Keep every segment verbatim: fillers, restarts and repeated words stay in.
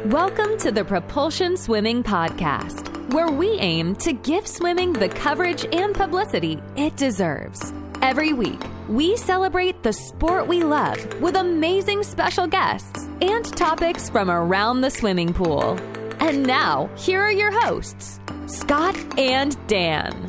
Welcome to the Propulsion Swimming Podcast, where we aim to give swimming the coverage and publicity it deserves. Every week, we celebrate the sport we love with amazing special guests and topics from around the swimming pool. And now, here are your hosts, Scott and Dan.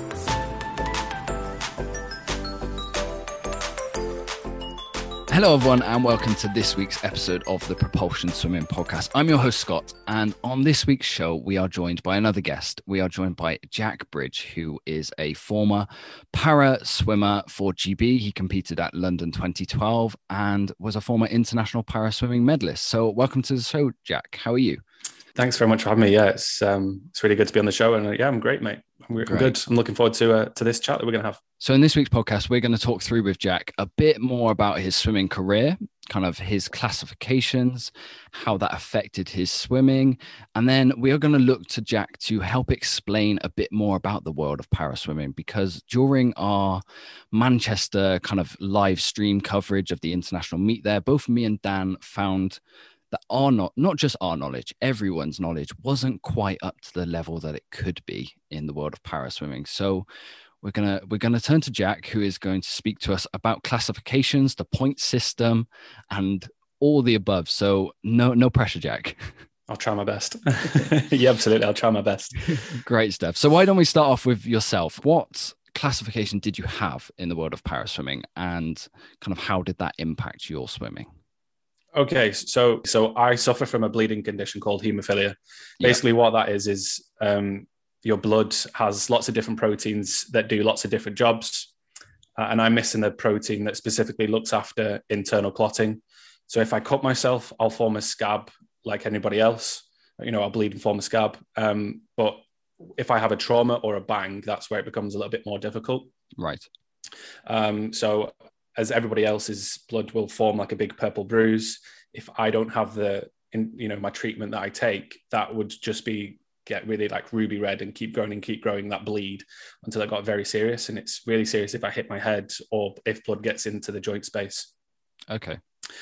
Hello everyone and welcome to this week's episode of the Propulsion Swimming Podcast. I'm your host Scott, and on this week's show we are joined by another guest. We are joined by Jack Bridge, who is a former para swimmer for G B. He competed at London twenty twelve and was a former international para swimming medalist. So welcome to the show, Jack. How are you? Thanks very much for having me. Yeah, it's um, it's really good to be on the show, and uh, yeah, I'm great, mate. I'm, I'm good. I'm looking forward to uh, to this chat that we're going to have. So in this week's podcast, we're going to talk through with Jack a bit more about his swimming career, kind of his classifications, how that affected his swimming, and then we are going to look to Jack to help explain a bit more about the world of para swimming, because during our Manchester kind of live stream coverage of the international meet there, both me and Dan found that our not not just our knowledge, everyone's knowledge wasn't quite up to the level that it could be in the world of para swimming. So we're gonna we're gonna turn to Jack, who is going to speak to us about classifications, the point system, and all the above. So no no pressure, Jack. I'll try my best. Yeah, absolutely. I'll try my best. Great stuff. So why don't we start off with yourself? What classification did you have in the world of para swimming, and kind of how did that impact your swimming? Okay, so so I suffer from a bleeding condition called haemophilia. Basically, yeah. What that is is um, your blood has lots of different proteins that do lots of different jobs, uh, and I'm missing the protein that specifically looks after internal clotting. So if I cut myself, I'll form a scab like anybody else. You know, I'll bleed and form a scab. Um, but if I have a trauma or a bang, that's where it becomes a little bit more difficult. Right. Um, so. As everybody else's blood will form like a big purple bruise. If I don't have the, in, you know, my treatment that I take, that would just be get really like ruby red and keep growing and keep growing that bleed until it got very serious. And it's really serious if I hit my head or if blood gets into the joint space. Okay.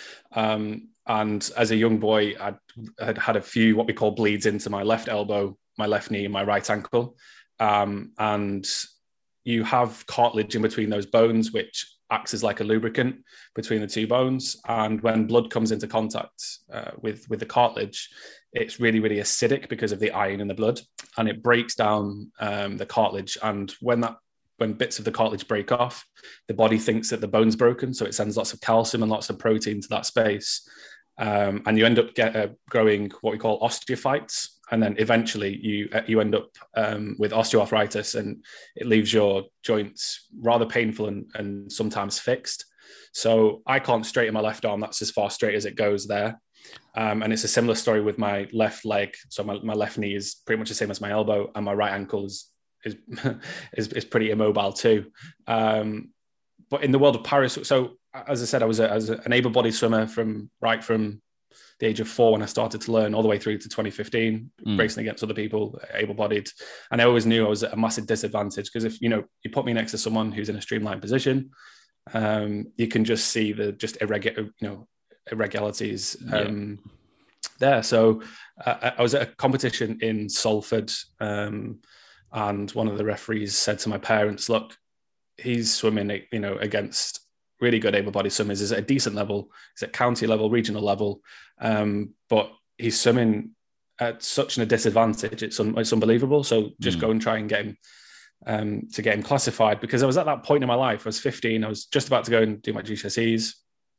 Um, and as a young boy, I'd, I'd had a few what we call bleeds into my left elbow, my left knee, and my right ankle. Um, and you have cartilage in between those bones, which acts as like a lubricant between the two bones. And when blood comes into contact uh, with, with the cartilage, it's really, really acidic because of the iron in the blood, and it breaks down um, the cartilage. And when that, when bits of the cartilage break off, the body thinks that the bone's broken. So it sends lots of calcium and lots of protein to that space. Um, and you end up get, uh, growing what we call osteophytes. And then eventually you you end up um, with osteoarthritis, and it leaves your joints rather painful and, and sometimes fixed. So I can't straighten my left arm. That's as far straight as it goes there. Um, and it's a similar story with my left leg. So my, my left knee is pretty much the same as my elbow, and my right ankle is is is, is pretty immobile too. Um, but in the world of para, so as I said, I was, a, I was an able-bodied swimmer from right from the age of four when I started to learn all the way through to twenty fifteen, mm. racing against other people, able-bodied. And I always knew I was at a massive disadvantage because if, you know, you put me next to someone who's in a streamlined position, um, you can just see the just irregular, you know, irregularities um, yeah. there. So uh, I was at a competition in Salford, um, and one of the referees said to my parents, look, he's swimming, you know, against really good able-bodied swimmers. Is at a decent level. He's at county level, regional level, um, but he's swimming at such a disadvantage. It's, un- it's unbelievable. So just mm. go and try and get him um, to get him classified, because I was at that point in my life. I was fifteen. I was just about to go and do my G C S Es,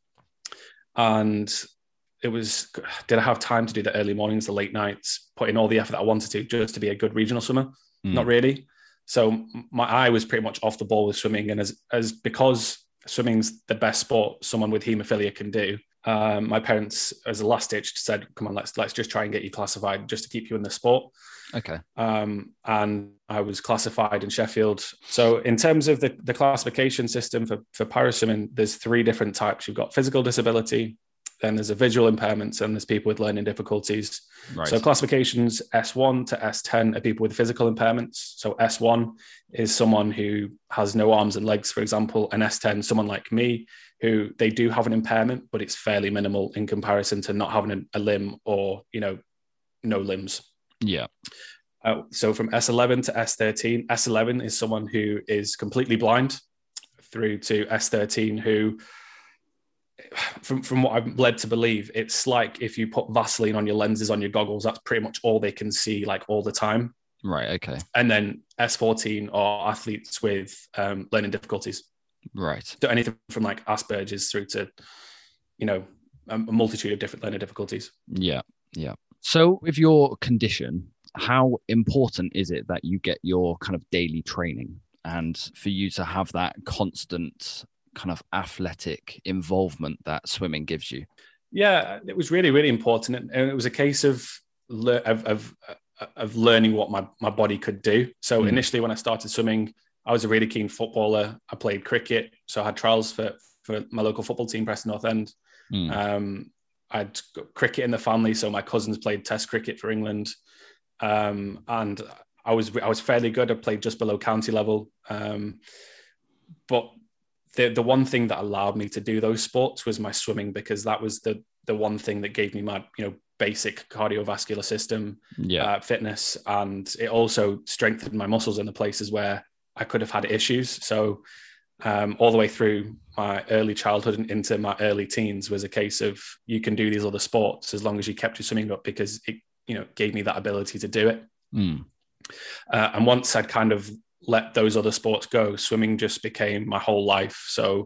and it was, did I have time to do the early mornings, the late nights, put in all the effort that I wanted to just to be a good regional swimmer? Mm. Not really. So my eye was pretty much off the ball with swimming, and as as because swimming's the best sport someone with haemophilia can do. Um, my parents, as a last ditch, said, "Come on, let's let's just try and get you classified, just to keep you in the sport." Okay. Um, and I was classified in Sheffield. So, in terms of the, the classification system for for para swimming, there's three different types. You've got physical disability, then there's a visual impairments, and there's people with learning difficulties. Right. So classifications S one to S ten are people with physical impairments. So S one is someone who has no arms and legs, for example, and S ten, someone like me, who they do have an impairment, but it's fairly minimal in comparison to not having a, a limb or, you know, no limbs. Yeah. Uh, so from S eleven to S thirteen, S eleven is someone who is completely blind, through to S thirteen, who, from, from what I'm led to believe, it's like if you put Vaseline on your lenses on your goggles, that's pretty much all they can see, like all the time. Right. Okay. And then S fourteen are athletes with um, learning difficulties. Right. So anything from like Asperger's through to, you know, a multitude of different learning difficulties. Yeah. Yeah. So with your condition, how important is it that you get your kind of daily training and for you to have that constant kind of athletic involvement that swimming gives you? Yeah, it was really, really important. And it was a case of, of, of, of learning what my, my body could do. So mm. initially when I started swimming, I was a really keen footballer. I played cricket. So I had trials for, for my local football team, Preston North End. Mm. Um, I'd got cricket in the family. So my cousins played test cricket for England. Um, and I was I was fairly good. I played just below county level. Um, but the the one thing that allowed me to do those sports was my swimming, because that was the the one thing that gave me my, you know, basic cardiovascular system, yeah. uh, fitness, and it also strengthened my muscles in the places where I could have had issues. So um, all the way through my early childhood and into my early teens was a case of, you can do these other sports as long as you kept your swimming up, because it, you know, gave me that ability to do it. Mm. Uh, and once I'd kind of let those other sports go, swimming just became my whole life. So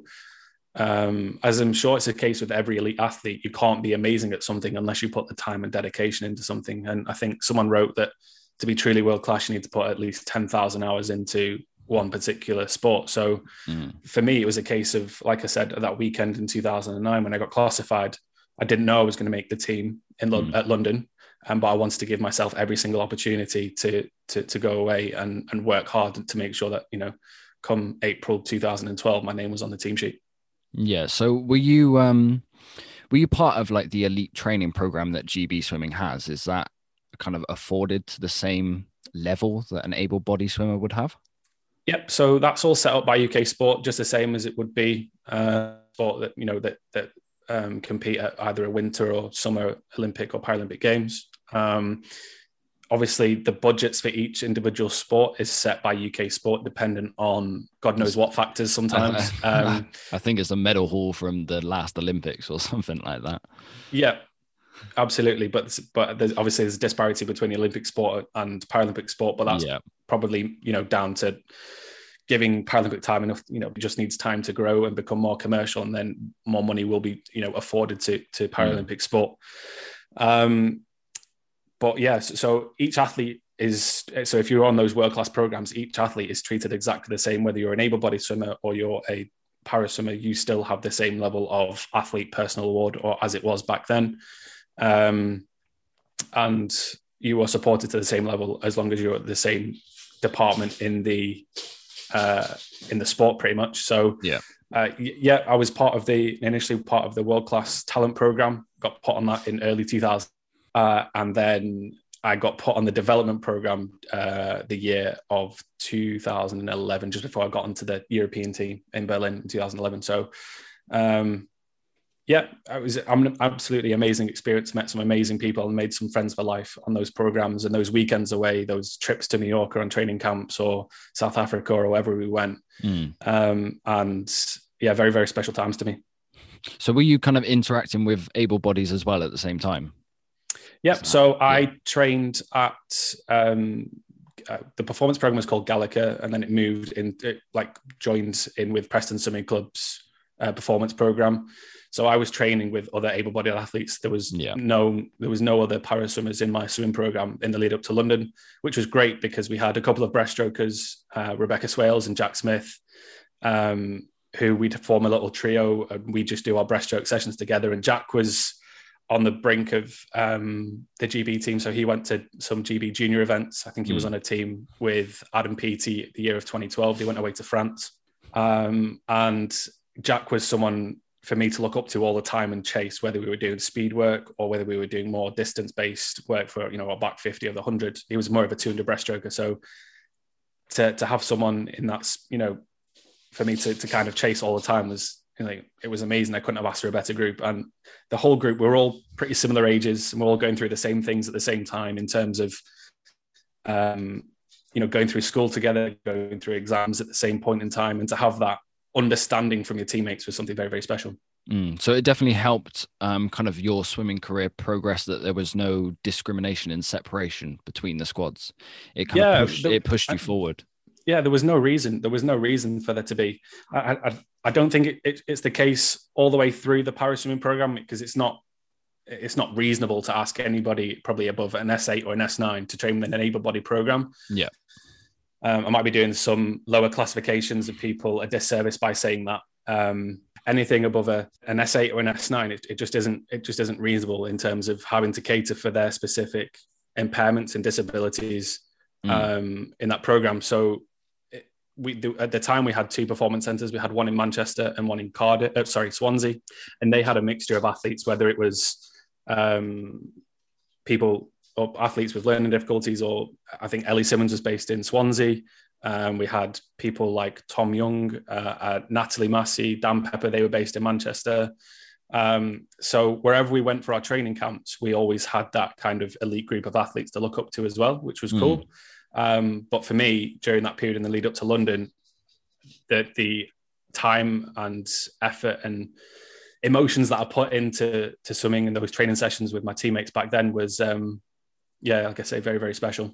um, as I'm sure it's the case with every elite athlete, you can't be amazing at something unless you put the time and dedication into something. And I think someone wrote that to be truly world-class, you need to put at least ten thousand hours into one particular sport. So mm. for me, it was a case of, like I said, that weekend in two thousand nine, when I got classified, I didn't know I was going to make the team in Lo- mm. at London. Um, but I wanted to give myself every single opportunity to to to go away and and work hard to make sure that, you know, come April two thousand twelve, my name was on the team sheet. Yeah. So were you um were you part of like the elite training program that G B Swimming has? Is that kind of afforded to the same level that an able-bodied swimmer would have? Yep. So that's all set up by U K Sport, just the same as it would be uh, sport that, you know, that that um, compete at either a winter or summer Olympic or Paralympic Games. Um, obviously, the budgets for each individual sport is set by U K Sport, dependent on God knows what factors sometimes. Um, I think it's a medal haul from the last Olympics or something like that. Yeah, absolutely. But but there's obviously there's a disparity between the Olympic sport and Paralympic sport, but that's yeah. probably, you know, down to giving Paralympic time enough, you know, it just needs time to grow and become more commercial, and then more money will be, you know, afforded to to Paralympic mm. sport. Um, But yeah, so each athlete is, so if you're on those world-class programs, each athlete is treated exactly the same, whether you're an able-bodied swimmer or you're a para swimmer, you still have the same level of athlete personal award, or as it was back then. Um, and you are supported to the same level as long as you're at the same department in the, uh, in the sport pretty much. So yeah. Uh, yeah, I was part of the, initially part of the world-class talent program, got put on that in early two thousand. Uh, and then I got put on the development program uh, the year of two thousand eleven, just before I got into the European team in Berlin in two thousand eleven. So, um, yeah, it was an absolutely amazing experience. Met some amazing people and made some friends for life on those programs and those weekends away, those trips to Mallorca on training camps or South Africa or wherever we went. Mm. Um, and yeah, very, very special times to me. So were you kind of interacting with able bodies as well at the same time? Yep. So I yeah. trained at um, uh, the performance program was called Gallica, and then it moved in, it, like joined in with Preston Swimming Club's uh, performance program. So I was training with other able-bodied athletes. There was yeah. no, there was no other para swimmers in my swimming program in the lead up to London, which was great because we had a couple of breaststrokers, uh, Rebecca Swales and Jack Smith, um, who we'd form a little trio, and we just do our breaststroke sessions together. And Jack was on the brink of um, the G B team. So he went to some G B junior events. I think he mm. was on a team with Adam Peaty the year of twenty twelve. He went away to France. Um, and Jack was someone for me to look up to all the time and chase, whether we were doing speed work or whether we were doing more distance-based work for, you know, a back fifty or the one hundred. He was more of a two hundred breaststroker. So to, to have someone in that, you know, for me to, to kind of chase all the time was like, it was amazing. I couldn't have asked for a better group. And the whole group, we're all pretty similar ages, and we're all going through the same things at the same time in terms of, um, you know, going through school together, going through exams at the same point in time, and to have that understanding from your teammates was something very, very special. Mm, so it definitely helped um, kind of your swimming career progress, that there was no discrimination and separation between the squads. It kind yeah, of pushed, the, it pushed you I, forward. Yeah, there was no reason. There was no reason for there to be. I, I, I don't think it, it, it's the case all the way through the paraswimming program, because it's not it's not reasonable to ask anybody probably above an S eight or an S nine to train in an able-bodied program. Yeah. Um, I might be doing some lower classifications of people a disservice by saying that. Um, anything above a, an S eight or an S nine, it, it just isn't it just isn't reasonable in terms of having to cater for their specific impairments and disabilities mm. um, in that program. So it, we at the time we had two performance centres. We had one in Manchester and one in Cardiff. Uh, sorry, Swansea, and they had a mixture of athletes, whether it was um, people. Or athletes with learning difficulties, or I think Ellie Simmons was based in Swansea. Um, we had people like Tom Young, uh, uh, Natalie Massey, Dan Pepper, they were based in Manchester. Um, so wherever we went for our training camps, we always had that kind of elite group of athletes to look up to as well, which was mm. cool. Um, but for me, during that period in the lead up to London, the, the time and effort and emotions that I put into to swimming and those training sessions with my teammates back then was... Um, yeah, like I say, very, very special.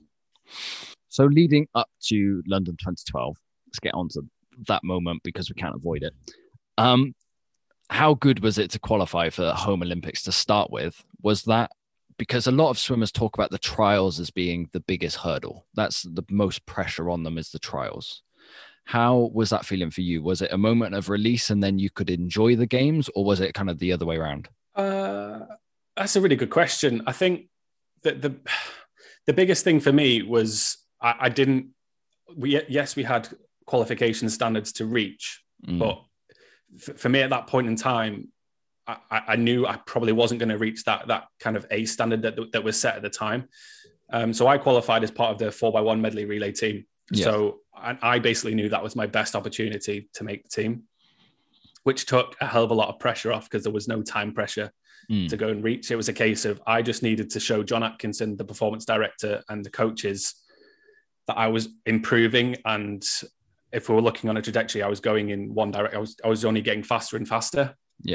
So leading up to London twenty twelve, let's get on to that moment because we can't avoid it. Um, how good was it to qualify for the home Olympics to start with? Was that because a lot of swimmers talk about the trials as being the biggest hurdle? That's the most pressure on them, is the trials. How was that feeling for you? Was it a moment of release and then you could enjoy the games, or was it kind of the other way around? Uh, that's a really good question. I think The, the the biggest thing for me was I, I didn't we yes we had qualification standards to reach, mm. but f- for me at that point in time, I, I knew I probably wasn't going to reach that that kind of A standard that that was set at the time. Um, so I qualified as part of the four by one medley relay team. Yeah. So I, I basically knew that was my best opportunity to make the team, which took a hell of a lot of pressure off because there was no time pressure Mm. to go and reach. It was a case of I just needed to show John Atkinson, the performance director, and the coaches that I was improving. And if we were looking on a trajectory, I was going in one direction. I was I was only getting faster and faster. Yeah.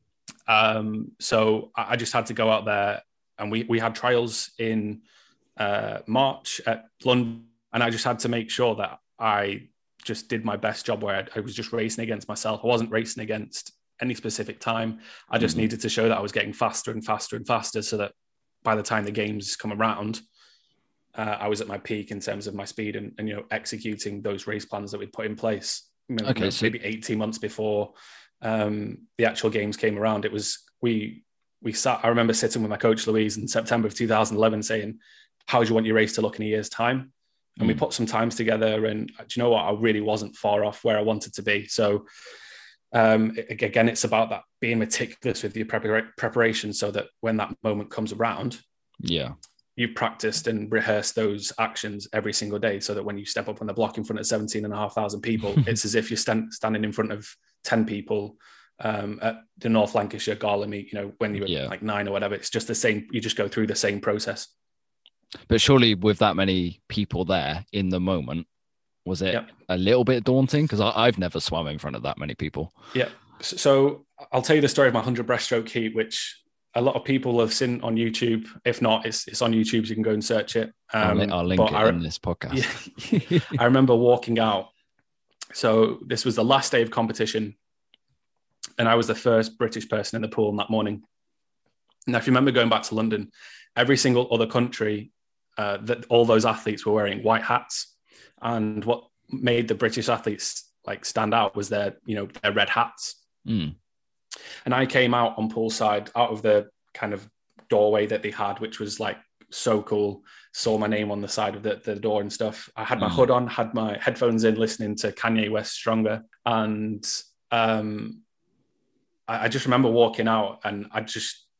Um, so I just had to go out there, and we we had trials in uh, March at London, and I just had to make sure that I just did my best job where I, I was just racing against myself. I wasn't racing against any specific time. I just mm-hmm. needed to show that I was getting faster and faster and faster, so that by the time the games come around, uh, I was at my peak in terms of my speed and, and you know executing those race plans that we'd put in place. You know, okay, so maybe eighteen months before um, the actual games came around. It was we we sat. I remember sitting with my coach Louise in September of two thousand eleven, saying, "How do you want your race to look in a year's time?" And mm. we put some times together, and do you know what? I really wasn't far off where I wanted to be. So. Um, again, it's about that being meticulous with your prepar- preparation so that when that moment comes around, yeah, you've practiced and rehearsed those actions every single day so that when you step up on the block in front of seventeen and a half thousand people, it's as if you're stand- standing in front of ten people um, at the North Lancashire Gala meet, you know, when you were yeah. like nine or whatever. It's just the same. You just go through the same process. But surely with that many people there in the moment, was it yep. a little bit daunting? Because I've never swum in front of that many people. Yeah. So I'll tell you the story of my one hundred breaststroke heat, which a lot of people have seen on YouTube. If not, it's it's on YouTube, so you can go and search it. Um, I'll, I'll link it I, in this podcast. Yeah, I remember walking out. So this was the last day of competition, and I was the first British person in the pool that morning. Now, if you remember going back to London, every single other country, uh, that all those athletes were wearing white hats. And what made the British athletes like stand out was their, you know, their red hats. Mm. And I came out on poolside out of the kind of doorway that they had, which was like so cool. Saw my name on the side of the, the door and stuff. I had my mm. hood on, had my headphones in, listening to Kanye West Stronger. And um, I, I just remember walking out, and I just,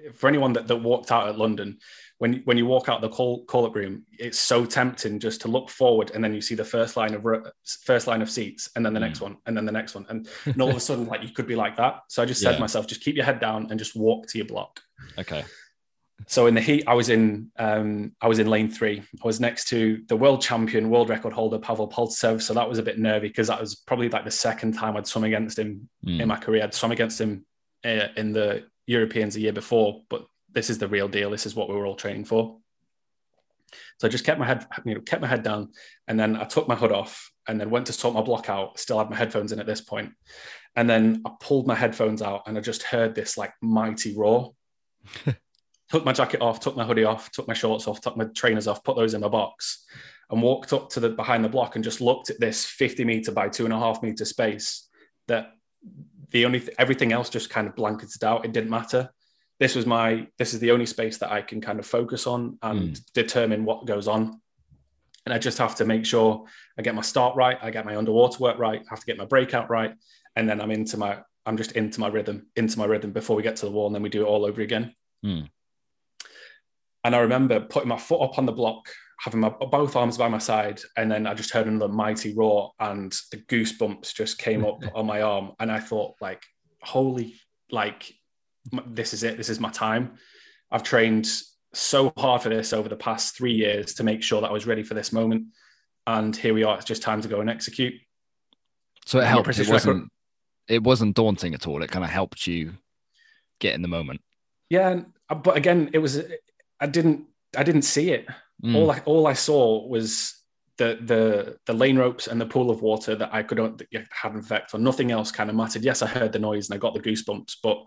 for anyone that, that walked out at London, when when you walk out the call call up room, it's so tempting just to look forward, and then you see the first line of first line of seats, and then the mm. next one, and then the next one, and, and all of a sudden, like, you could be like that. So I just said yeah. to myself, just keep your head down and just walk to your block. Okay. So in the heat, I was in um, I was in lane three. I was next to the world champion, world record holder, Pavel Poltsev. So that was a bit nervy because that was probably like the second time I'd swum against him mm. in my career. I'd swum against him uh, in the Europeans a year before, but this is the real deal. This is what we were all training for. So I just kept my head, you know, kept my head down, and then I took my hood off, and then went to sort my block out. Still had my headphones in at this point, and then I pulled my headphones out, and I just heard this like mighty roar. Took my jacket off, took my hoodie off, took my shorts off, took my trainers off, put those in my box, and walked up to the behind the block and just looked at this fifty meter by two and a half meter space that the only th- everything else just kind of blanketed out. It didn't matter. This was my, this is the only space that I can kind of focus on and mm. determine what goes on. And I just have to make sure I get my start right. I get my underwater work right. I have to get my breakout right. And then I'm into my, I'm just into my rhythm, into my rhythm before we get to the wall. And then we do it all over again. Mm. And I remember putting my foot up on the block, having my both arms by my side, and then I just heard another mighty roar, and the goosebumps just came up on my arm. And I thought, like, holy, like, this is it. This is my time. I've trained so hard for this over the past three years to make sure that I was ready for this moment. And here we are. It's just time to go and execute. So it helped. It wasn't, it wasn't daunting at all. It kind of helped you get in the moment. Yeah. But again, it was... I didn't, I didn't see it. Mm. All I, all I saw was the, the, the lane ropes and the pool of water that I could that had an effect on. Nothing else kind of mattered. Yes, I heard the noise and I got the goosebumps, but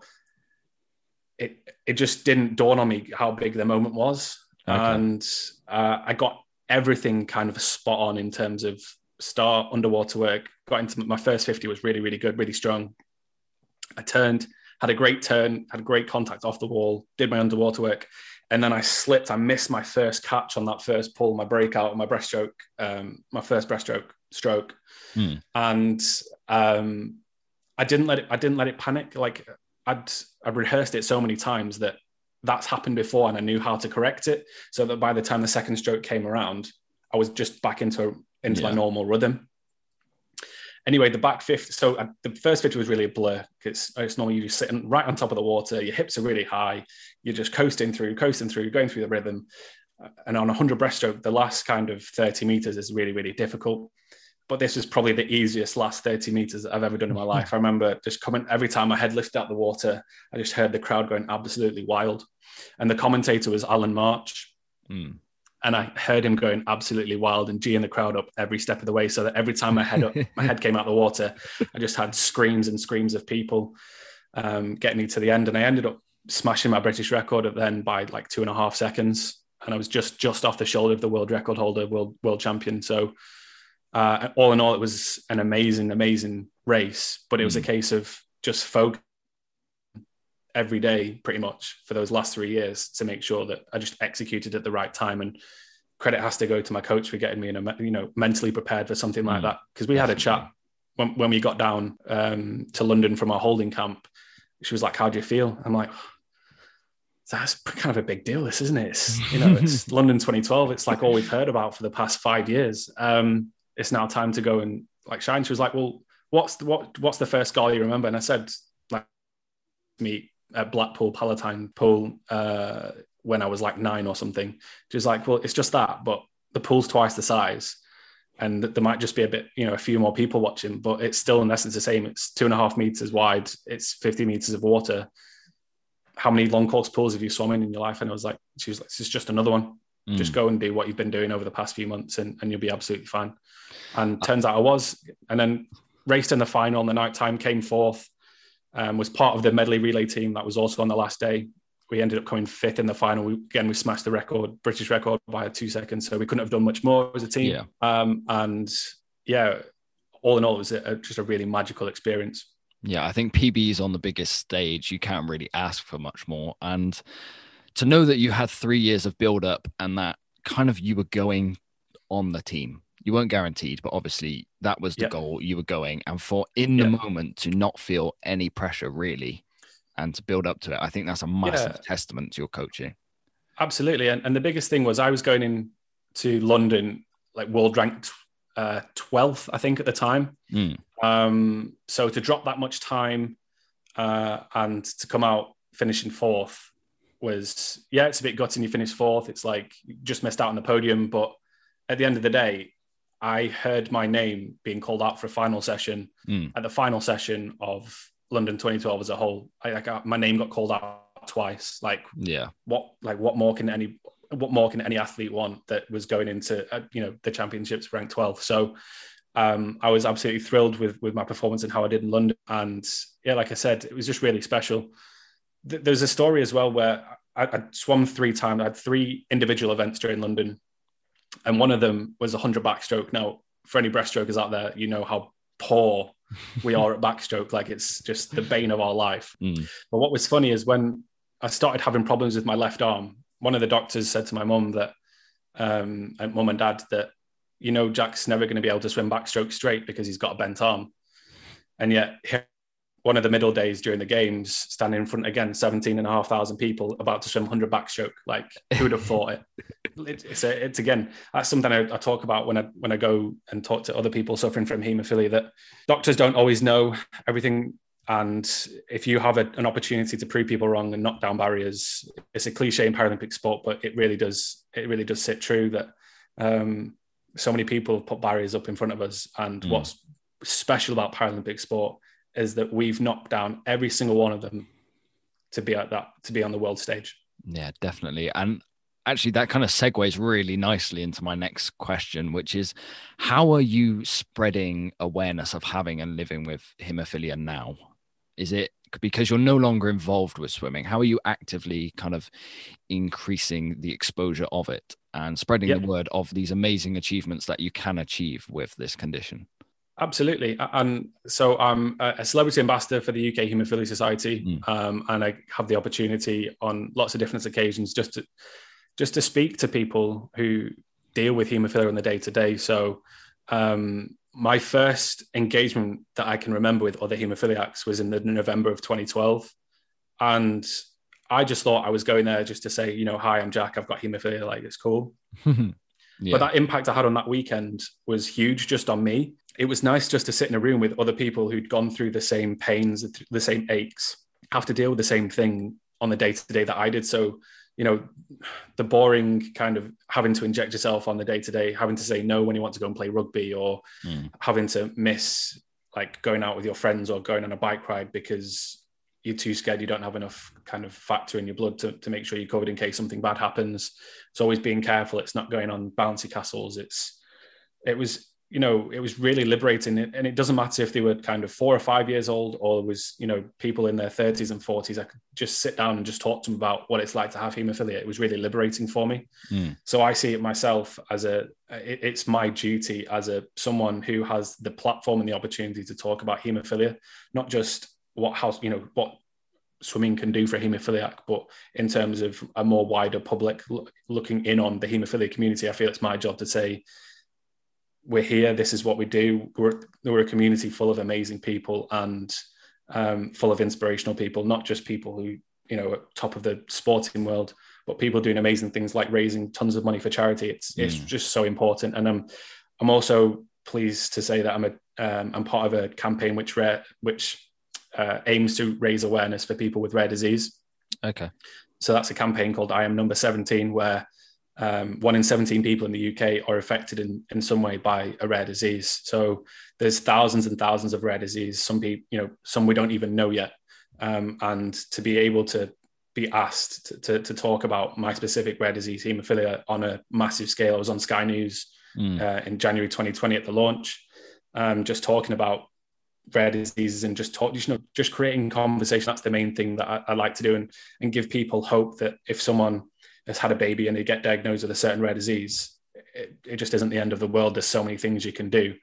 it, it just didn't dawn on me how big the moment was. Okay. And uh, I got everything kind of spot on in terms of start, underwater work. Got into my first fifty was really, really good, really strong. I turned, had a great turn, had great contact off the wall, did my underwater work. And then I slipped. I missed my first catch on that first pull, my breakout, my breaststroke, um, my first breaststroke stroke, mm. and um, I didn't let it. I didn't let it panic. Like I'd I'd rehearsed it so many times that that's happened before, and I knew how to correct it. So that by the time the second stroke came around, I was just back into into yeah. my normal rhythm. Anyway, the back fifty, so uh, the first fifty was really a blur because it's normally you're sitting right on top of the water, your hips are really high, you're just coasting through, coasting through, going through the rhythm. And on a one hundred breaststroke, the last kind of thirty meters is really, really difficult. But this was probably the easiest last thirty meters that I've ever done in my life. I remember just coming, every time my head lifted out the water, I just heard the crowd going absolutely wild. And the commentator was Alan March. Mm. And I heard him going absolutely wild and geeing the crowd up every step of the way, so that every time my head up, my head came out of the water, I just had screams and screams of people um, getting me to the end. And I ended up smashing my British record then by like two and a half seconds. And I was just just off the shoulder of the world record holder, world world champion. So uh, all in all, it was an amazing, amazing race. But it was mm. a case of just focus every day pretty much for those last three years to make sure that I just executed at the right time. And credit has to go to my coach for getting me in a, you know, mentally prepared for something like mm, that. Because we had a chat when, when we got down um, to London from our holding camp. She was like, how do you feel? I'm like, that's kind of a big deal, this, isn't it? It's, you know, it's London twenty twelve. It's like all we've heard about for the past five years. Um, it's now time to go and like shine. She was like, well, what's the, what, what's the first goal you remember? And I said, like, me at Blackpool Palatine Pool uh, when I was like nine or something. She was like, well, it's just that, but the pool's twice the size. And there might just be a bit, you know, a few more people watching, but it's still in essence the same. It's two and a half meters wide. It's fifty meters of water. How many long course pools have you swum in in your life? And I was like, she was like, this is just another one. Mm. Just go and do what you've been doing over the past few months and, and you'll be absolutely fine. And turns out I was. And then raced in the final in the night time, came fourth, um, was part of the medley relay team that was also on the last day. We ended up coming fifth in the final. We, again, we smashed the record, British record by two seconds. So we couldn't have done much more as a team. Yeah. Um, and yeah, all in all, it was a, just a really magical experience. Yeah, I think P Bs on the biggest stage, you can't really ask for much more. And to know that you had three years of build up and that kind of you were going on the team. You weren't guaranteed, but obviously that was the yep. goal. You were going. And for in the yep. moment to not feel any pressure, really. and to build up to it. I think that's a massive Yeah. testament to your coaching. Absolutely. And, and the biggest thing was I was going in to London, like world ranked uh, twelfth, I think, at the time. Mm. Um, so to drop that much time uh, and to come out finishing fourth was, yeah, it's a bit gutting. You finish fourth. It's like you just missed out on the podium. But at the end of the day, I heard my name being called out for a final session. Mm. At the final session of London twenty twelve as a whole, I, I got, my name got called out twice. Like, Yeah. what, like what more can any, what more can any athlete want that was going into, uh, you know, the championships ranked twelfth. So um, I was absolutely thrilled with, with my performance and how I did in London. And yeah, like I said, it was just really special. Th- there's a story as well where I, I swum three times. I had three individual events during London. And one of them was a hundred backstroke. Now, for any breaststrokers out there, you know how poor we are at backstroke. Like, it's just the bane of our life. Mm. But what was funny is when I started having problems with my left arm, one of the doctors said to my mum that, um, and mum and dad, that, you know, Jack's never going to be able to swim backstroke straight because he's got a bent arm. And yet, one of the middle days during the games, standing in front again, seventeen and a half thousand people about to swim one hundred backstroke. Like, who would have thought it? it it's, a, it's again, that's something I, I talk about when I when I go and talk to other people suffering from haemophilia, that doctors don't always know everything. And if you have a, an opportunity to prove people wrong and knock down barriers, it's a cliche in Paralympic sport, but it really does, it really does sit true that um, so many people have put barriers up in front of us. And mm. what's special about Paralympic sport is that we've knocked down every single one of them to be at that, to be on the world stage. Yeah, definitely. And actually that kind of segues really nicely into my next question, which is, how are you spreading awareness of having and living with haemophilia now? Is it because you're no longer involved with swimming? How are you actively kind of increasing the exposure of it and spreading yep. the word of these amazing achievements that you can achieve with this condition? Absolutely. And so I'm a celebrity ambassador for the U K Haemophilia Society. Mm. Um, and I have the opportunity on lots of different occasions just to, just to speak to people who deal with haemophilia on the day to day. So um, my first engagement that I can remember with other haemophiliacs was in the November of twenty twelve. And I just thought I was going there just to say, you know, hi, I'm Jack, I've got haemophilia, like, it's cool. yeah. But that impact I had on that weekend was huge just on me. It was nice just to sit in a room with other people who'd gone through the same pains, the same aches, have to deal with the same thing on the day to day that I did. So, you know, the boring kind of having to inject yourself on the day to day, having to say no when you want to go and play rugby, or mm. having to miss like going out with your friends or going on a bike ride because you're too scared, you don't have enough kind of factor in your blood to, to make sure you're covered in case something bad happens. It's always being careful. It's not going on bouncy castles. It's, it was, you know, it was really liberating. And it doesn't matter if they were kind of four or five years old, or it was, you know, people in their thirties and forties. I could just sit down and just talk to them about what it's like to have haemophilia. It was really liberating for me. Mm. So I see it myself as a, it, it's my duty as a someone who has the platform and the opportunity to talk about haemophilia, not just what house, you know, what swimming can do for a haemophiliac, but in terms of a more wider public look, looking in on the haemophilia community. I feel it's my job to say, we're here, this is what we do. We're, we're a community full of amazing people and um, full of inspirational people, not just people who, you know, at top of the sporting world, but people doing amazing things like raising tons of money for charity. It's mm. it's just so important. And I'm, I'm also pleased to say that I'm a, um, I'm part of a campaign which rare, which uh, aims to raise awareness for people with rare disease. Okay. So that's a campaign called I Am Number seventeen, where Um, one in seventeen people in the U K are affected in, in some way by a rare disease. So there's thousands and thousands of rare disease. Some people, you know, some we don't even know yet. Um, and to be able to be asked to, to, to talk about my specific rare disease, haemophilia, on a massive scale. I was on Sky News mm. uh, in January twenty twenty at the launch, um, just talking about rare diseases and just talk, you know, just creating conversation. That's the main thing that I, I like to do, and, and give people hope that if someone has had a baby and they get diagnosed with a certain rare disease, it, it just isn't the end of the world. There's so many things you can do.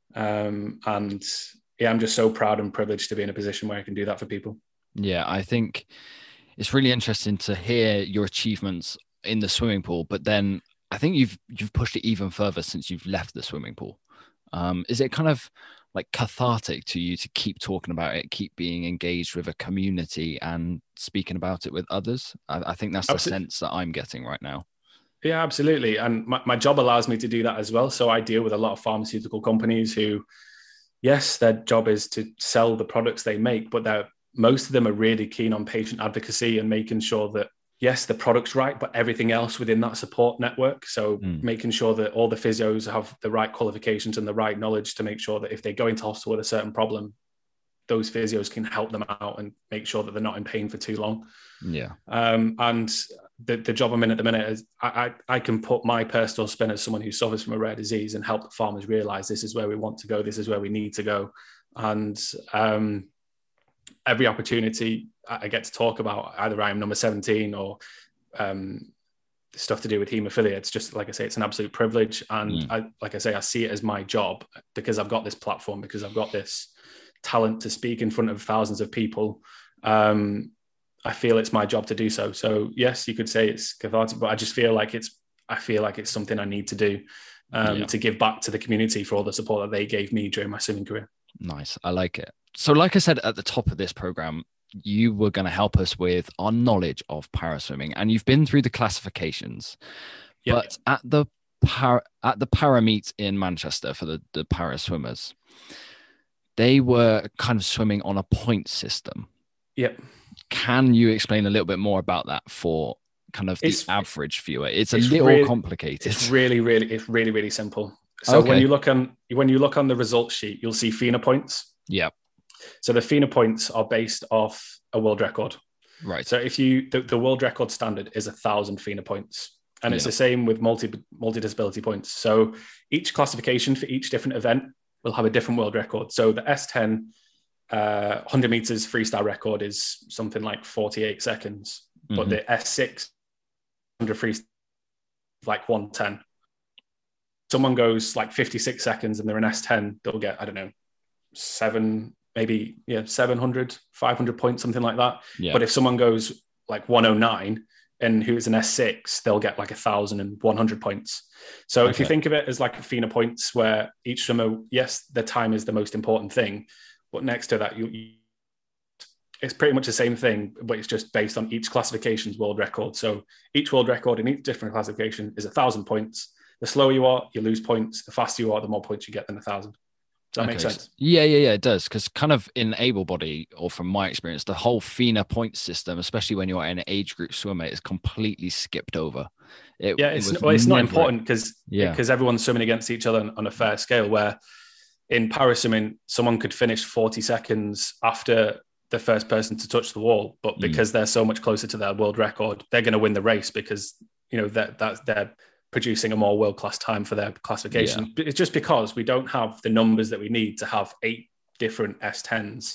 Um, and yeah, I'm just so proud and privileged to be in a position where I can do that for people. Yeah, I think it's really interesting to hear your achievements in the swimming pool, but then I think you've you've pushed it even further since you've left the swimming pool. Um, is it kind of like cathartic to you to keep talking about it, keep being engaged with a community and speaking about it with others? I, I think that's the Absolutely. sense that I'm getting right now. Yeah, absolutely. And my, my job allows me to do that as well. So I deal with a lot of pharmaceutical companies who, yes, their job is to sell the products they make, but they're, most of them are really keen on patient advocacy and making sure that, yes, the product's right, but everything else within that support network. So mm. making sure that all the physios have the right qualifications and the right knowledge to make sure that if they go into hospital with a certain problem, those physios can help them out and make sure that they're not in pain for too long. Yeah. Um, and the, the job I'm in at the minute is I, I, I can put my personal spin as someone who suffers from a rare disease and help the farmers realize this is where we want to go. This is where we need to go. And um, every opportunity I get to talk about, either I am number seventeen or um, stuff to do with haemophilia, it's just, like I say, it's an absolute privilege. And mm. I, like I say, I see it as my job because I've got this platform, because I've got this talent to speak in front of thousands of people. Um, I feel it's my job to do so. So yes, you could say it's cathartic, but I just feel like it's, I feel like it's something I need to do um, yeah. to give back to the community for all the support that they gave me during my swimming career. Nice. I like it. So like I said at the top of this program, you were going to help us with our knowledge of paraswimming, and you've been through the classifications, yep. but at the para, at the para meet in Manchester for the, the para swimmers, they were kind of swimming on a point system. Yep. Can you explain a little bit more about that for kind of the it's, average viewer? It's a it's little really, complicated. It's really, really, it's really, really simple. So okay. when you look on when you look on the results sheet, you'll see FINA points. Yeah. So the FINA points are based off a world record. Right. So if you the, the world record standard is a thousand FINA points. And it's yeah. the same with multi multi-disability points. So each classification for each different event will have a different world record. So the S ten uh, one hundred meters freestyle record is something like forty-eight seconds, mm-hmm. but the S six one hundred freestyle like one ten. Someone goes like fifty-six seconds and they're an S ten, they'll get, I don't know, seven, maybe, yeah, seven hundred, five hundred points, something like that. Yeah. But if someone goes like one oh nine and who's an S six, they'll get like one thousand one hundred points. So okay. if you think of it as like a FINA points where each swimmer, yes, the time is the most important thing, but next to that, you, you it's pretty much the same thing, but it's just based on each classification's world record. So each world record in each different classification is a thousand points. The slower you are, you lose points. The faster you are, the more points you get than a thousand. Does that okay. make sense? Yeah, yeah, yeah, it does. Because kind of in able body, or from my experience, the whole FINA point system, especially when you're an age group swimmer, is completely skipped over. It, yeah, it's, it well, it's never... not important because yeah. because everyone's swimming against each other on a fair scale, where in paraswimming, someone could finish forty seconds after the first person to touch the wall, but because mm. they're so much closer to their world record, they're going to win the race because, you know, that that they're producing a more world-class time for their classification. Yeah. It's just because we don't have the numbers that we need to have eight different S tens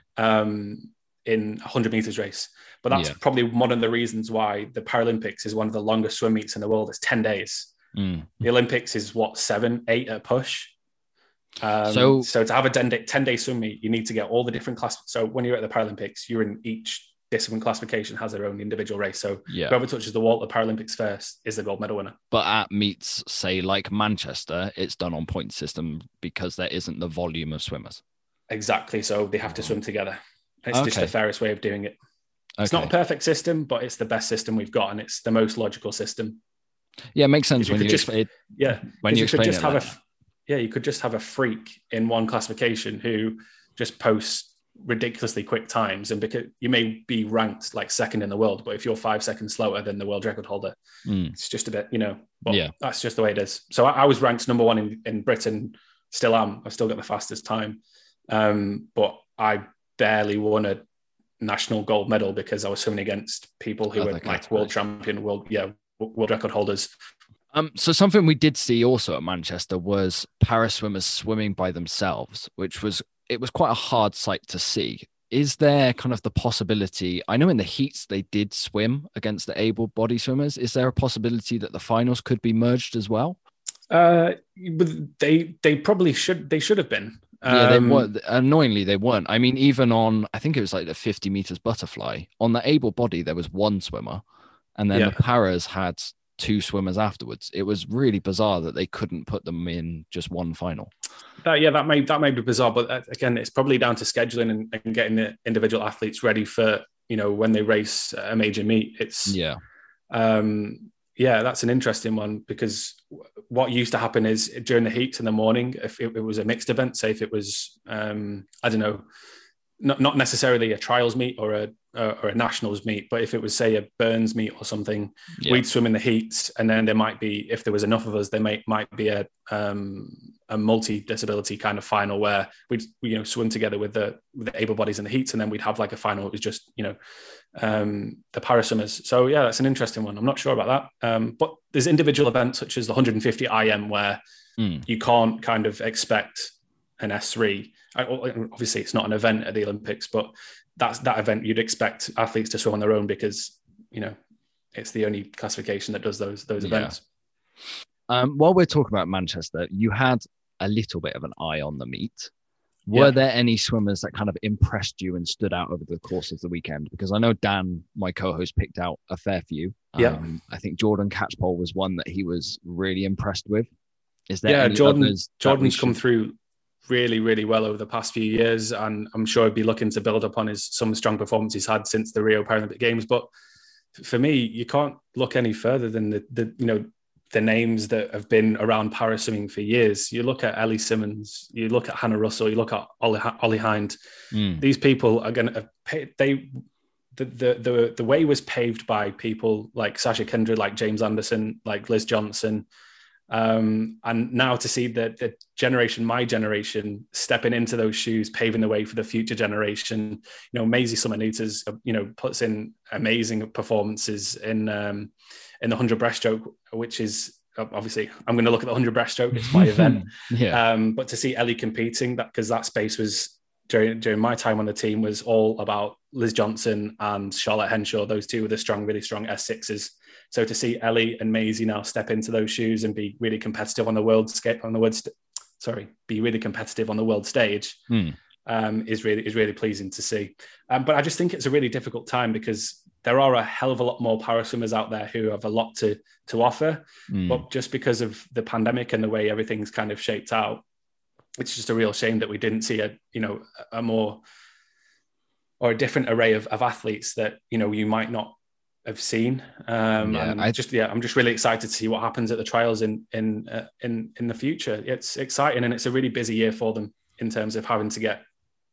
um, in a one hundred meters race. But that's yeah. probably one of the reasons why the Paralympics is one of the longest swim meets in the world. It's ten days. Mm. The Olympics is what, seven, eight at a push. Um, so, so to have a ten day, ten day swim meet, you need to get all the different class. So when you're at the Paralympics, you're in each discipline classification has their own individual race. So yeah. whoever touches the wall at the Paralympics first is the gold medal winner. But at meets, say, like Manchester, it's done on point system because there isn't the volume of swimmers. Exactly. So they have to swim together. It's okay. just the fairest way of doing it. It's okay. not a perfect system, but it's the best system we've got, and it's the most logical system. Yeah, it makes sense when you, just, explain. Yeah, when you, you explain could just it have like a, yeah, you could just have a freak in one classification who just posts ridiculously quick times, and because you may be ranked like second in the world, but if you're five seconds slower than the world record holder, mm. it's just a bit, you know, but yeah, that's just the way it is. So I, I was ranked number one in, in Britain, still am. I've still got the fastest time, um, but I barely won a national gold medal because I was swimming against people who Other were like world champion, world yeah, world record holders. Um, so something we did see also at Manchester was para swimmers swimming by themselves, which was it was quite a hard sight to see. Is there kind of the possibility, I know in the heats they did swim against the able body swimmers. Is there a possibility that the finals could be merged as well? Uh, they they probably should, they should have been. Yeah, they um, weren't. Annoyingly, they weren't. I mean, even on, I think it was like the fifty meters butterfly, on the able body, there was one swimmer. And then yeah. the paras had two swimmers afterwards. It was really bizarre that they couldn't put them in just one final. That, yeah, that may that may be bizarre, but again, it's probably down to scheduling and, and getting the individual athletes ready for, you know, when they race a major meet. It's yeah, um, yeah, that's an interesting one, because what used to happen is during the heats in the morning, if it, it was a mixed event, say if it was um, I don't know, not not necessarily a trials meet or a uh, or a nationals meet, but if it was, say, a Burns meet or something, yeah. we'd swim in the heats, and then there might be, if there was enough of us, there might might be a um, a multi-disability kind of final where we'd, you know, swim together with the with the able bodies in the heats, and then we'd have like a final. It was just, you know, um, the paraswimmers. So yeah, that's an interesting one. I'm not sure about that, um, but there's individual events such as the one hundred fifty I M where mm. you can't kind of expect an S three. Obviously, it's not an event at the Olympics, but that's that event you'd expect athletes to swim on their own, because, you know, it's the only classification that does those those events. Yeah. Um, while we're talking about Manchester, you had a little bit of an eye on the meet. Were yeah. there any swimmers that kind of impressed you and stood out over the course of the weekend? Because I know Dan, my co-host, picked out a fair few. Yeah, um, I think Jordan Catchpole was one that he was really impressed with. Is there yeah, any Jordan, others Jordan's come through really, really well over the past few years, and I'm sure he'd be looking to build upon his some strong performance he's had since the Rio Paralympic Games. But for me, you can't look any further than the, the you know the names that have been around paraswimming for years. You look at Ellie Simmons, you look at Hannah Russell, you look at Ollie, Ollie Hind. Mm. These people are going to pay. They the, the the the way was paved by people like Sasha Kindred, like James Anderson, like Liz Johnson. Um, and now to see the, the generation, my generation, stepping into those shoes, paving the way for the future generation. You know, Maisie Summer-Nutas, you know, puts in amazing performances in um, in the one hundred breaststroke, which is obviously, I'm going to look at the one hundred breaststroke. It's my event. yeah. Um, but to see Ellie competing, that because that space was during during my time on the team was all about Liz Johnson and Charlotte Henshaw. Those two were the strong, really strong S sixes. So to see Ellie and Maisie now step into those shoes and be really competitive on the world scale, on the world, st- sorry, be really competitive on the world stage, hmm. um, is really is really pleasing to see. Um, but I just think it's a really difficult time because there are a hell of a lot more paraswimmers out there who have a lot to to offer. Hmm. But just because of the pandemic and the way everything's kind of shaped out, it's just a real shame that we didn't see a you know a more or a different array of, of athletes that you know you might not have seen. Um, yeah, and I just yeah, I'm just really excited to see what happens at the trials in in uh, in in the future. It's exciting, and it's a really busy year for them in terms of having to get,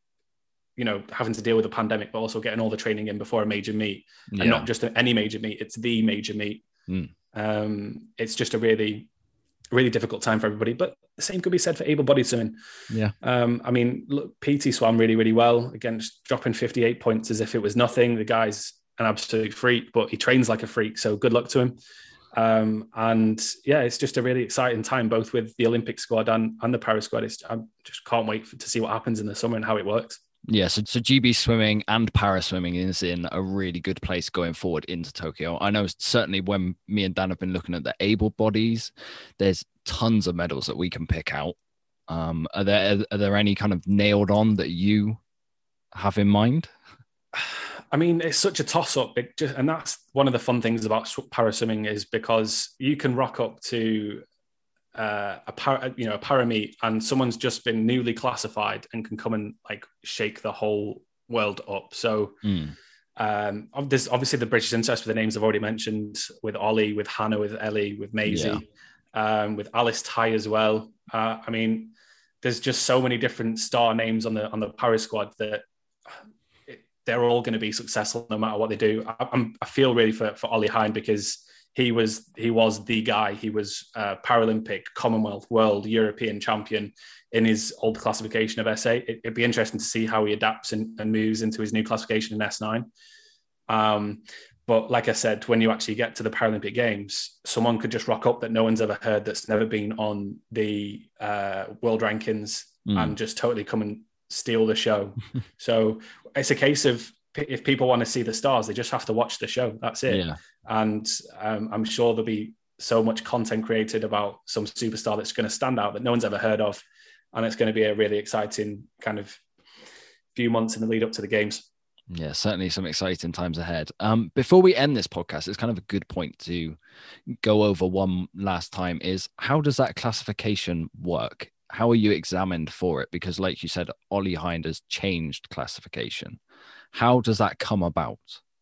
you know, having to deal with the pandemic, but also getting all the training in before a major meet, yeah. and not just any major meet. It's the major meet. Mm. Um, it's just a really, really difficult time for everybody. But the same could be said for able-bodied swimming. Yeah. Um, I mean, look, P T swam really, really well. Again, just dropping fifty-eight points as if it was nothing. The guy's an absolute freak, but he trains like a freak. So good luck to him. Um, and yeah, it's just a really exciting time, both with the Olympic squad and, and the Paris squad. It's, I just can't wait for, to see what happens in the summer and how it works. Yeah, so, so G B swimming and para swimming is in a really good place going forward into Tokyo. I know certainly when me and Dan have been looking at the able bodies, there's tons of medals that we can pick out. Um, are there are there any kind of nailed on that you have in mind? I mean, it's such a toss-up, it just, and that's one of the fun things about paraswimming is because you can rock up to uh, a para, you know, a para meet, and someone's just been newly classified and can come and like shake the whole world up. So mm. um, there's obviously the British interest with the names I've already mentioned, with Ollie, with Hannah, with Ellie, with Maisie, yeah. um, with Alice Ty as well. Uh, I mean, there's just so many different star names on the on the para squad that they're all going to be successful no matter what they do. I, I'm, I feel really for, for Ollie Hind because he was he was the guy. He was uh, Paralympic, Commonwealth, World, European champion in his old classification of S eight. It, it'd be interesting to see how he adapts and, and moves into his new classification in S nine. Um, but like I said, when you actually get to the Paralympic Games, someone could just rock up that no one's ever heard, that's never been on the uh, world rankings, mm. and just totally come and steal the show. So it's a case of, if people want to see the stars, they just have to watch the show. That's it. Yeah. And um, I'm sure there'll be so much content created about some superstar that's going to stand out that no one's ever heard of. And it's going to be a really exciting kind of few months in the lead up to the games. Yeah, certainly some exciting times ahead. Um, before we end this podcast, it's kind of a good point to go over one last time is how does that classification work? How are you examined for it? Because like you said, Ollie Hind has changed classification. How does that come about?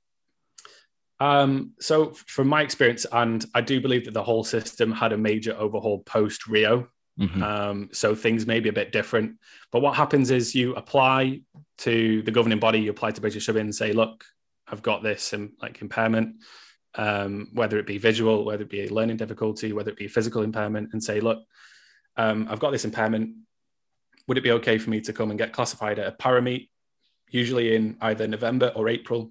Um, so from my experience, and I do believe that the whole system had a major overhaul post Rio. Mm-hmm. Um, so things may be a bit different. But what happens is you apply to the governing body, you apply to British Swimming and say, look, I've got this um, like impairment, um, whether it be visual, whether it be a learning difficulty, whether it be a physical impairment, and say, look, um, I've got this impairment. Would it be okay for me to come and get classified at a parameet, usually in either November or April?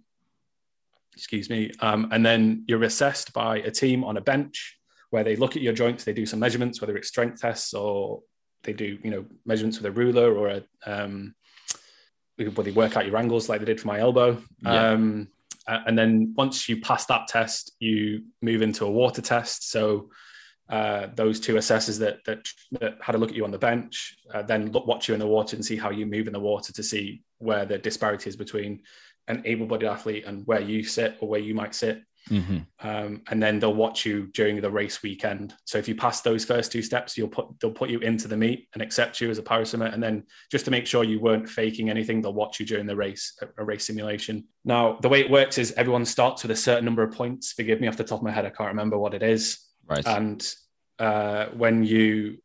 Excuse me. Um, and then you're assessed by a team on a bench where they look at your joints, they do some measurements, whether it's strength tests or they do, you know, measurements with a ruler or a, um, where they work out your angles like they did for my elbow. Yeah. Um, and then once you pass that test, you move into a water test. So uh, those two assessors that, that that had a look at you on the bench, uh, then look, watch you in the water and see how you move in the water to see where the disparity is between an able-bodied athlete and where you sit or where you might sit. Mm-hmm. Um, and then they'll watch you during the race weekend. So if you pass those first two steps, you'll put they'll put you into the meet and accept you as a paraswimmer. And then just to make sure you weren't faking anything, they'll watch you during the race, a race simulation. Now, the way it works is everyone starts with a certain number of points. Forgive me off the top of my head, I can't remember what it is. Right. And uh, when you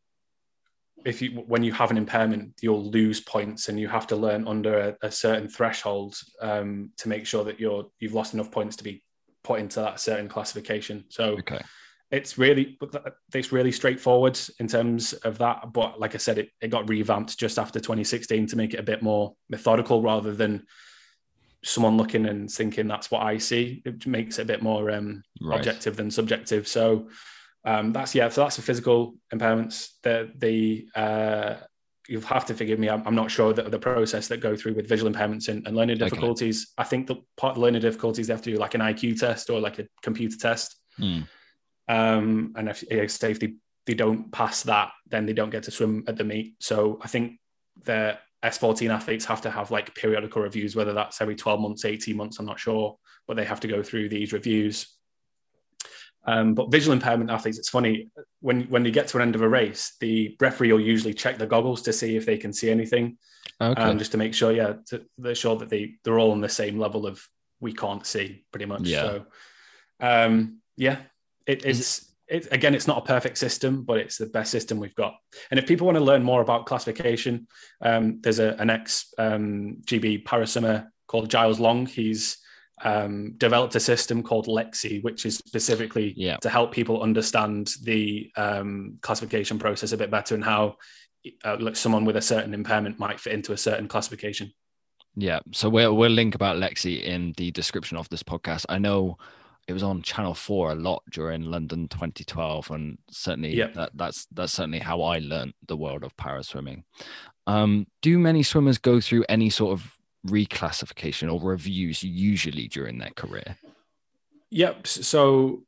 if you when you have an impairment, you'll lose points, and you have to learn under a, a certain threshold um, to make sure that you're you've lost enough points to be put into that certain classification. So okay. it's really it's really straightforward in terms of that. But like I said, it, it got revamped just after twenty sixteen to make it a bit more methodical rather than someone looking and thinking that's what I see. It makes it a bit more um, right. objective than subjective. So um, that's yeah. So that's the physical impairments. The the uh, you'll have to forgive me. I'm, I'm not sure that the process that go through with visual impairments and, and learning difficulties. Okay. I think the part of the learning difficulties, they have to do like an I Q test or like a computer test. Mm. Um, and if, if they, they don't pass that, then they don't get to swim at the meet. So I think the S fourteen athletes have to have like periodical reviews, whether that's every twelve months, eighteen months, I'm not sure, but they have to go through these reviews. Um, but visual impairment athletes, it's funny, when, when you get to an end of a race, the referee will usually check the goggles to see if they can see anything, okay. um, just to make sure, yeah, to, they're sure that they, they're all on the same level of we can't see, pretty much. Yeah. So, um, yeah, it, it's, it, again, it's not a perfect system, but it's the best system we've got. And if people want to learn more about classification, um, there's a, an ex um, G B paraswimmer called Giles Long. He's um, developed a system called Lexi, which is specifically yeah. to help people understand the um, classification process a bit better and how uh, like someone with a certain impairment might fit into a certain classification. Yeah. So we'll, we'll link about Lexi in the description of this podcast. I know it was on Channel four a lot during London twenty twelve, and certainly yep. that, that's that's certainly how I learned the world of paraswimming. Um, do many swimmers go through any sort of reclassification or reviews usually during their career? Yep. So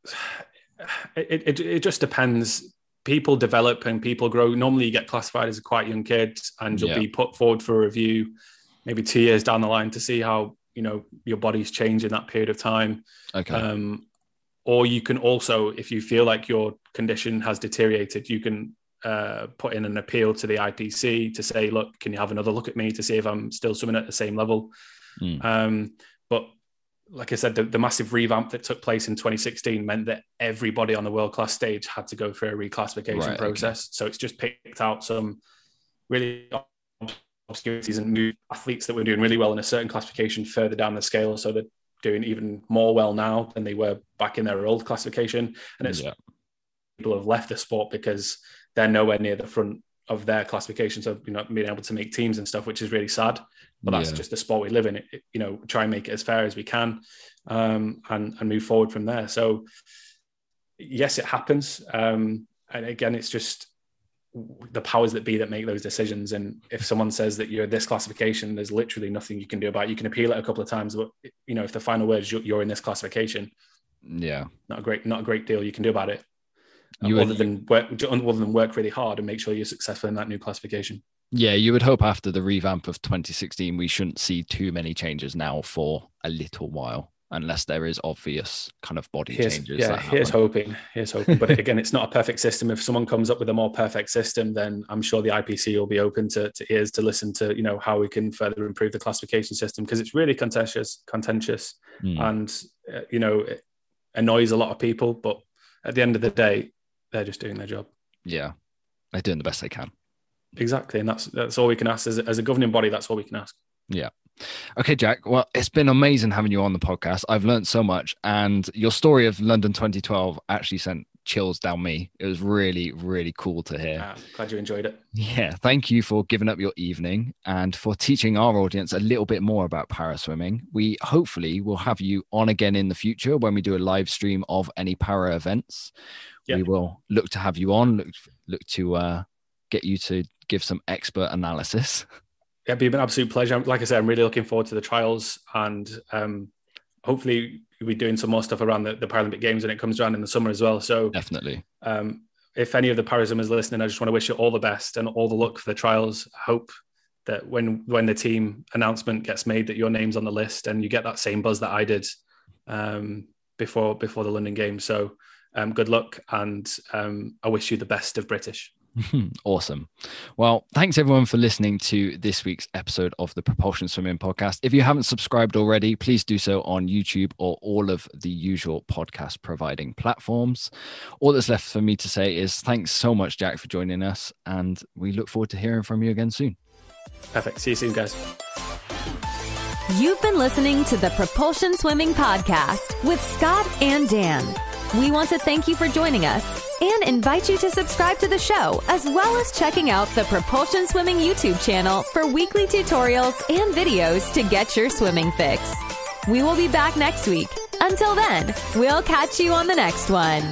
it, it, it just depends. People develop and people grow. Normally you get classified as a quite young kid and you'll yep. be put forward for a review maybe two years down the line to see how, you know, your body's changed in that period of time. Okay. Um, or you can also, if you feel like your condition has deteriorated, you can uh, put in an appeal to the I P C to say, look, can you have another look at me to see if I'm still swimming at the same level? Mm. Um, but like I said, the, the massive revamp that took place in twenty sixteen meant that everybody on the world-class stage had to go through a reclassification right, process. Okay. So it's just picked out some really obscurities and new athletes that were doing really well in a certain classification further down the scale. So they're doing even more well now than they were back in their old classification. And it's yeah. people have left the sport because they're nowhere near the front of their classification. So, you know, being able to make teams and stuff, which is really sad, but that's yeah. just the sport we live in. It, it, you know, try and make it as fair as we can um, and, and move forward from there. So yes, it happens. Um, and again, it's just the powers that be that make those decisions. And if someone says that you're this classification, there's literally nothing you can do about it. You can appeal it a couple of times, but you know, if the final word is you're in this classification, yeah, not a great, not a great deal you can do about it. You other would, than work, other than work really hard and make sure you're successful in that new classification. Yeah, you would hope after the revamp of twenty sixteen, we shouldn't see too many changes now for a little while, unless there is obvious kind of body here's, changes. Yeah, here's hoping. Here's hoping. But again, it's not a perfect system. If someone comes up with a more perfect system, then I'm sure the I P C will be open to, to ears to listen to, you know, how we can further improve the classification system, because it's really contentious, contentious, mm. and uh, you know, it annoys a lot of people. But at the end of the day, they're just doing their job. Yeah, they're doing the best they can. Exactly, and that's that's all we can ask as a, as a governing body. That's all we can ask. Yeah. Okay, Jack. Well, it's been amazing having you on the podcast. I've learned so much, and your story of London twenty twelve actually sent chills down me. It was really, really cool to hear. Ah, glad you enjoyed it. Yeah. Thank you for giving up your evening and for teaching our audience a little bit more about para swimming. We hopefully will have you on again in the future when we do a live stream of any para events. Yeah. We will look to have you on, look, look to uh, get you to give some expert analysis. It'd be an absolute pleasure. Like I said, I'm really looking forward to the trials, and um, hopefully we'll be doing some more stuff around the, the Paralympic Games when it comes around in the summer as well. So definitely. Um, if any of the paraswimmers listening, I just want to wish you all the best and all the luck for the trials. I hope that when when the team announcement gets made, that your name's on the list and you get that same buzz that I did um, before before the London Games. So um, good luck, and um, I wish you the best of British. Awesome. Well, thanks everyone for listening to this week's episode of the Propulsion Swimming Podcast. If you haven't subscribed already, please do so on YouTube or all of the usual podcast providing platforms. All that's left for me to say is thanks so much, Jack, for joining us, and we look forward to hearing from you again soon. Perfect. See you soon, guys. You've been listening to the Propulsion Swimming Podcast with Scott and Dan. We want to thank you for joining us and invite you to subscribe to the show, as well as checking out the Propulsion Swimming YouTube channel for weekly tutorials and videos to get your swimming fix. We will be back next week. Until then, we'll catch you on the next one.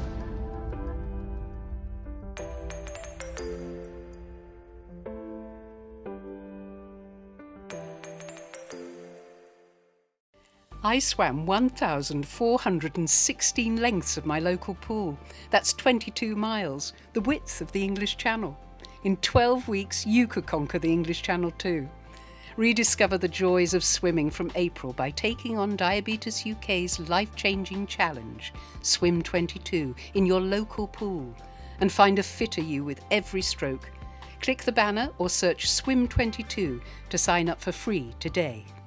I swam one thousand four hundred sixteen lengths of my local pool. That's twenty-two miles, the width of the English Channel. In twelve weeks, you could conquer the English Channel too. Rediscover the joys of swimming from April by taking on Diabetes U K's life-changing challenge, Swim twenty-two, in your local pool, and find a fitter you with every stroke. Click the banner or search Swim twenty-two to sign up for free today.